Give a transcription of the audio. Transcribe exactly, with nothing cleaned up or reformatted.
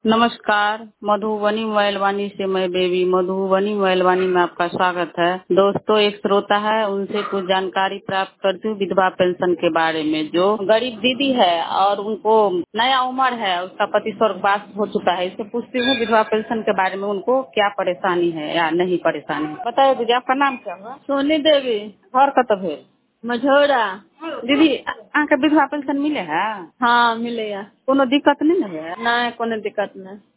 नमस्कार, मधुबनी मोबाइल वाणी से मैं बेबी मधुबनी मोबाइल वाणी में आपका स्वागत है। दोस्तों, एक श्रोता है, उनसे कुछ जानकारी प्राप्त करती हूँ विधवा पेंशन के बारे में। जो गरीब दीदी है और उनको नया उम्र है, उसका पति स्वर्गवास हो चुका है, इससे पूछती हूँ विधवा पेंशन के बारे में उनको क्या परेशानी है या नहीं परेशानी। बताइए दीदी, आपका नाम क्या हुआ? सोनी देवी घर कतब है? मझौरा। दीदी, अहाँ के विधवा पेंशन मिले है? हाँ मिले या कोनो दिक्कत नहीं है? नहीं कोनो दिक्कत नहीं।